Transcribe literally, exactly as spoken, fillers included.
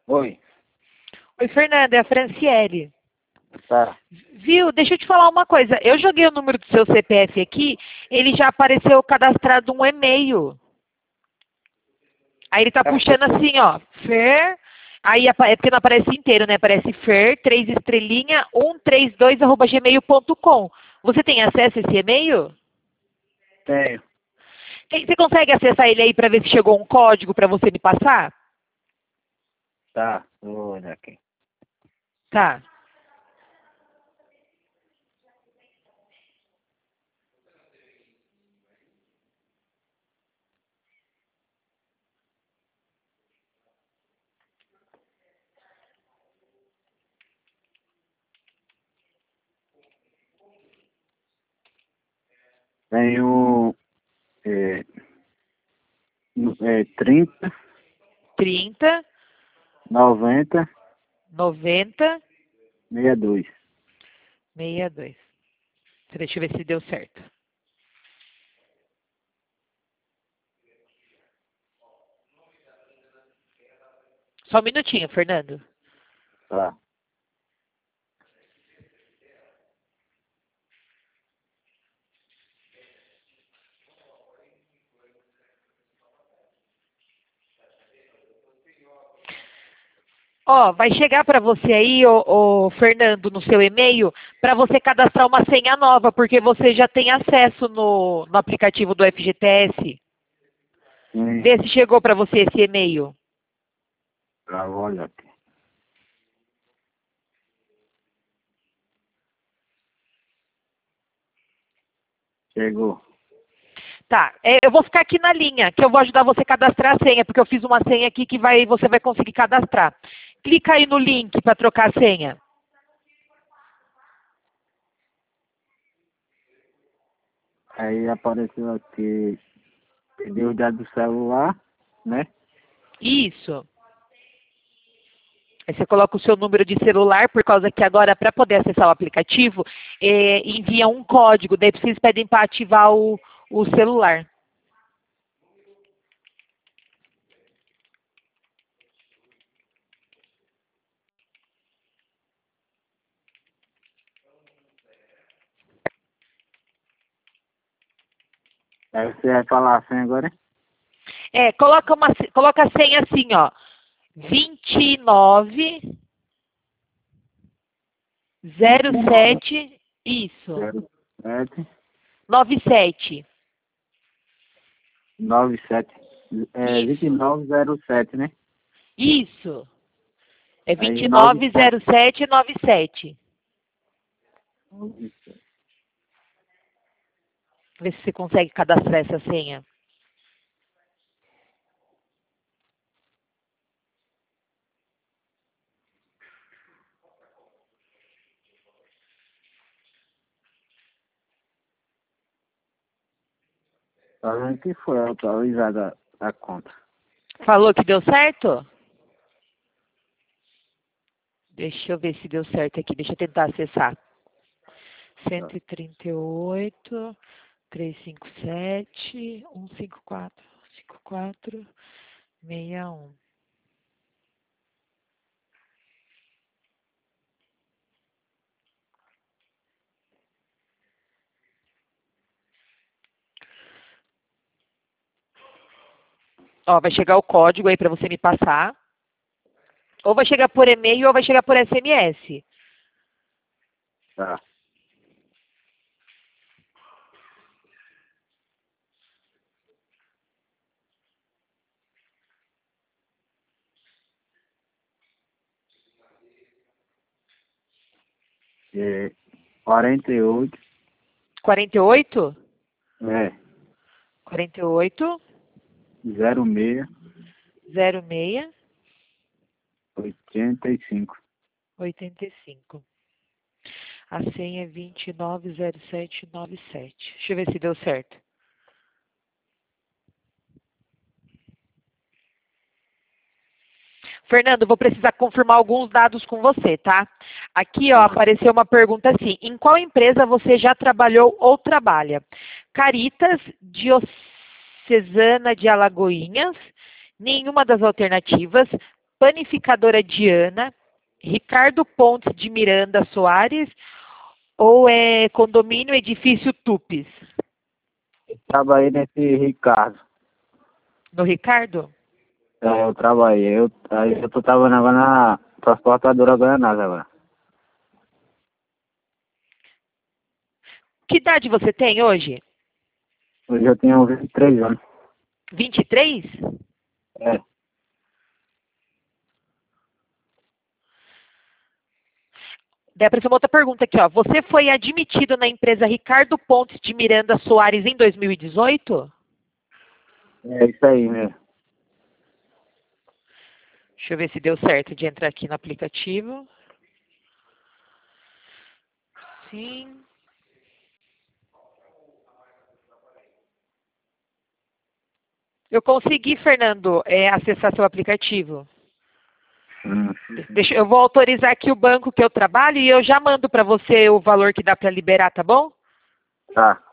Oi. Oi, Fernanda, é a Franciele. Tá. Viu? Deixa eu te falar uma coisa. Eu joguei o número do seu C P F aqui, ele já apareceu cadastrado um e-mail. Aí ele tá puxando assim, ó, Fer, aí apa- é porque não aparece inteiro, né? Aparece Fer, três estrelinha, cento e trinta e dois, arroba gmail ponto com. Você tem acesso a esse e-mail? Tenho. Tem- Você consegue acessar ele aí para ver se chegou um código para você me passar? Tá. Vou olhar aqui. Tá. Tenho é, no- é, trinta, trinta, noventa, noventa, sessenta e dois. sessenta e dois. Deixa eu ver se deu certo. Só um minutinho, Fernando. Tá. Ó, vai chegar para você aí, ô, ô, Fernando, no seu e-mail, para você cadastrar uma senha nova, porque você já tem acesso no, no aplicativo do F G T S. Sim. Vê se chegou para você esse e-mail. Tá, vou olhar aqui. Chegou. Tá, é, eu vou ficar aqui na linha, que eu vou ajudar você a cadastrar a senha, porque eu fiz uma senha aqui que vai, você vai conseguir cadastrar. Clica aí no link para trocar a senha. Aí apareceu aqui. Pedi o dado do celular, né? Isso. Aí você coloca o seu número de celular, por causa que agora, para poder acessar o aplicativo, é, envia um código, daí vocês pedem para ativar o, o celular. Aí você vai falar assim agora, hein? É, coloca, uma, coloca a senha assim, ó. vinte e nove, zero sete, isso, zero sete noventa e sete, nove sete. É vinte e isso, nove zero sete, né? isso. É Aí vinte e nove nove, zero sete, noventa e sete. sete. Vê se você consegue cadastrar essa senha. Tá vendo que foi atualizada a conta. Falou que deu certo? Deixa eu ver se deu certo aqui. Deixa eu tentar acessar. cento e trinta e oito, trezentos e cinquenta e sete, cento e cinquenta e quatro, cinquenta e quatro, sessenta e um. Ó, vai chegar o código aí para você me passar. Ou vai chegar por e-mail ou vai chegar por S M S. Tá. É quarenta e oito. quarenta e oito? É. quarenta e oito, zero seis. zero seis, oitenta e cinco. oitenta e cinco. A senha é vinte e nove zero sete nove sete. Deixa eu ver se deu certo. Fernando, vou precisar confirmar alguns dados com você, tá? Aqui, ó, apareceu uma pergunta assim: em qual empresa você já trabalhou ou trabalha? Caritas, Diocesana de Alagoinhas, nenhuma das alternativas, Panificadora Diana, Ricardo Pontes de Miranda Soares ou é Condomínio Edifício Tupis? Trabalhei nesse Ricardo. No Ricardo? É, eu trabalhei. Eu, aí eu tô trabalhando agora na transportadora Goianás agora. Que idade você tem hoje? Hoje eu tenho vinte e três anos. vinte e três? É. Daí apareceu uma outra pergunta aqui, ó. Você foi admitido na empresa Ricardo Pontes de Miranda Soares em dois mil e dezoito? É isso aí mesmo. Deixa eu ver se deu certo de entrar aqui no aplicativo. Sim. Eu consegui, Fernando, é, acessar seu aplicativo. Hum. Deixa, eu vou autorizar aqui o banco que eu trabalho e eu já mando para você o valor que dá para liberar, tá bom? Tá.